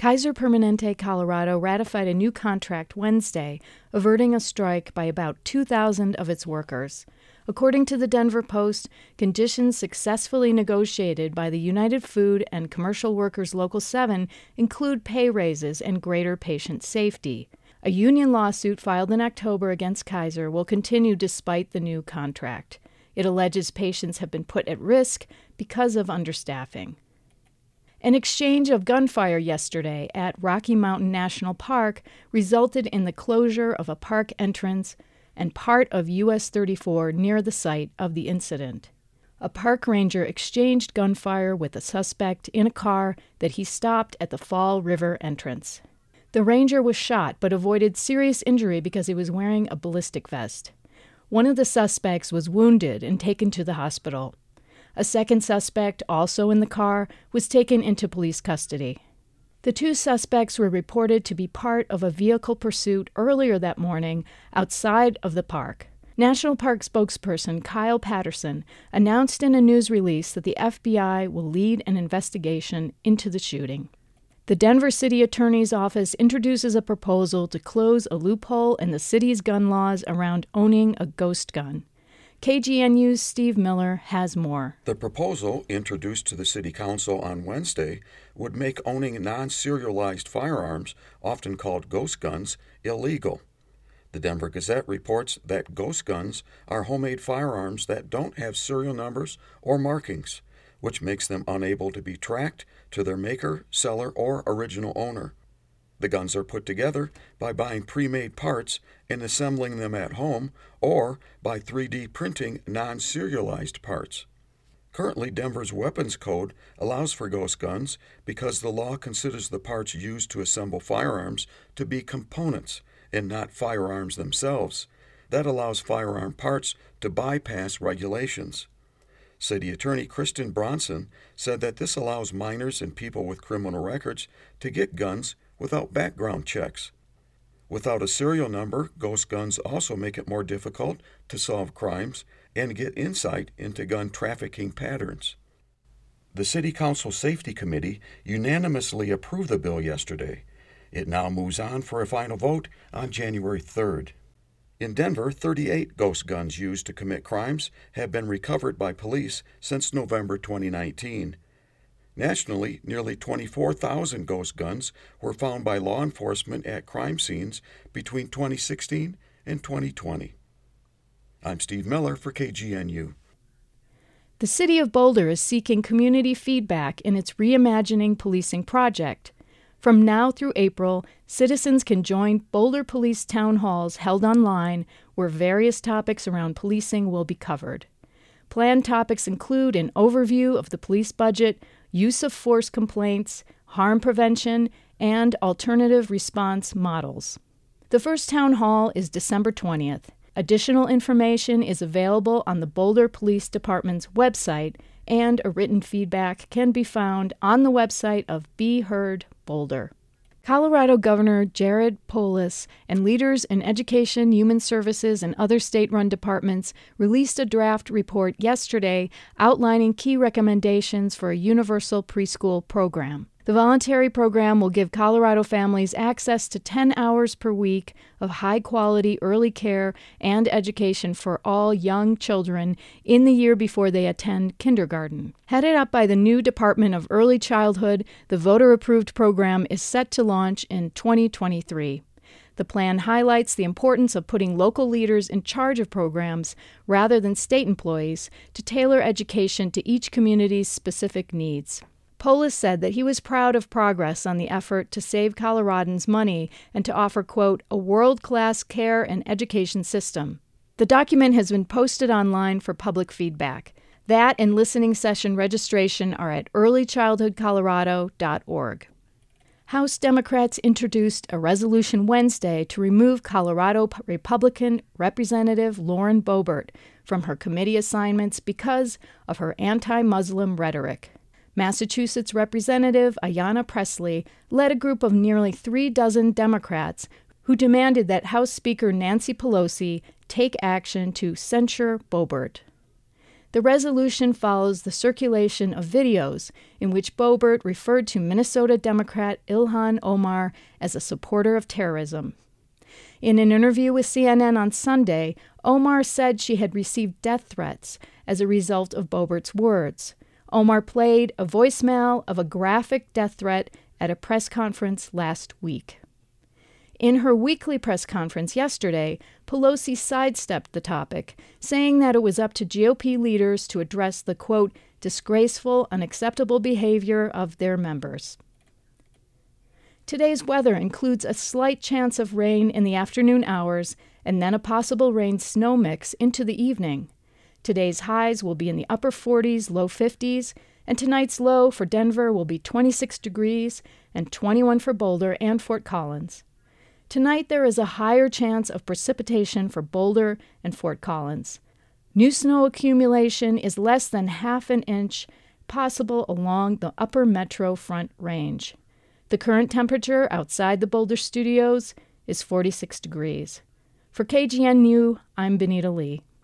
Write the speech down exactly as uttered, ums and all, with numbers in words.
Kaiser Permanente Colorado ratified a new contract Wednesday, averting a strike by about two thousand of its workers. According to the Denver Post, conditions successfully negotiated by the United Food and Commercial Workers Local seven include pay raises and greater patient safety. A union lawsuit filed in October against Kaiser will continue despite the new contract. It alleges patients have been put at risk because of understaffing. An exchange of gunfire yesterday at Rocky Mountain National Park resulted in the closure of a park entrance and part of U S thirty-four near the site of the incident. A park ranger exchanged gunfire with a suspect in a car that he stopped at the Fall River entrance. The ranger was shot but avoided serious injury because he was wearing a ballistic vest. One of the suspects was wounded and taken to the hospital. A second suspect, also in the car, was taken into police custody. The two suspects were reported to be part of a vehicle pursuit earlier that morning outside of the park. National Park spokesperson Kyle Patterson announced in a news release that the F B I will lead an investigation into the shooting. The Denver City Attorney's Office introduces a proposal to close a loophole in the city's gun laws around owning a ghost gun. K G N U's Steve Miller has more. The proposal, introduced to the City Council on Wednesday, would make owning non-serialized firearms, often called ghost guns, illegal. The Denver Gazette reports that ghost guns are homemade firearms that don't have serial numbers or markings, which makes them unable to be tracked to their maker, seller, or original owner. The guns are put together by buying pre-made parts and assembling them at home or by three D printing non-serialized parts. Currently, Denver's weapons code allows for ghost guns because the law considers the parts used to assemble firearms to be components and not firearms themselves. That allows firearm parts to bypass regulations. City Attorney Kristen Bronson said that this allows minors and people with criminal records to get guns without background checks. Without a serial number, ghost guns also make it more difficult to solve crimes and get insight into gun trafficking patterns. The City Council Safety Committee unanimously approved the bill yesterday. It now moves on for a final vote on January third. In Denver, thirty-eight ghost guns used to commit crimes have been recovered by police since November twenty nineteen. Nationally, nearly twenty-four thousand ghost guns were found by law enforcement at crime scenes between twenty sixteen and twenty twenty. I'm Steve Miller for K G N U. The City of Boulder is seeking community feedback in its Reimagining Policing project. From now through April, citizens can join Boulder Police Town Halls held online, where various topics around policing will be covered. Planned topics include an overview of the police budget, use of force complaints, harm prevention, and alternative response models. The first town hall is December twentieth. Additional information is available on the Boulder Police Department's website, and a written feedback can be found on the website of Be Heard Boulder. Colorado Governor Jared Polis and leaders in education, human services, and other state-run departments released a draft report yesterday outlining key recommendations for a universal preschool program. The voluntary program will give Colorado families access to ten hours per week of high-quality early care and education for all young children in the year before they attend kindergarten. Headed up by the new Department of Early Childhood, the voter-approved program is set to launch in twenty twenty-three. The plan highlights the importance of putting local leaders in charge of programs rather than state employees to tailor education to each community's specific needs. Polis said that he was proud of progress on the effort to save Coloradans money and to offer, quote, a world-class care and education system. The document has been posted online for public feedback. That and listening session registration are at early childhood colorado dot org. House Democrats introduced a resolution Wednesday to remove Colorado Republican Representative Lauren Boebert from her committee assignments because of her anti-Muslim rhetoric. Massachusetts Representative Ayanna Pressley led a group of nearly three dozen Democrats who demanded that House Speaker Nancy Pelosi take action to censure Boebert. The resolution follows the circulation of videos in which Boebert referred to Minnesota Democrat Ilhan Omar as a supporter of terrorism. In an interview with C N N on Sunday, Omar said she had received death threats as a result of Boebert's words. Omar played a voicemail of a graphic death threat at a press conference last week. In her weekly press conference yesterday, Pelosi sidestepped the topic, saying that it was up to G O P leaders to address the, quote, disgraceful, unacceptable behavior of their members. Today's weather includes a slight chance of rain in the afternoon hours and then a possible rain-snow mix into the evening. Today's highs will be in the upper forties, low fifties, and tonight's low for Denver will be twenty-six degrees and twenty-one for Boulder and Fort Collins. Tonight there is a higher chance of precipitation for Boulder and Fort Collins. New snow accumulation is less than half an inch possible along the upper Metro Front Range. The current temperature outside the Boulder studios is forty-six degrees. For K G N U, I'm Benita Lee.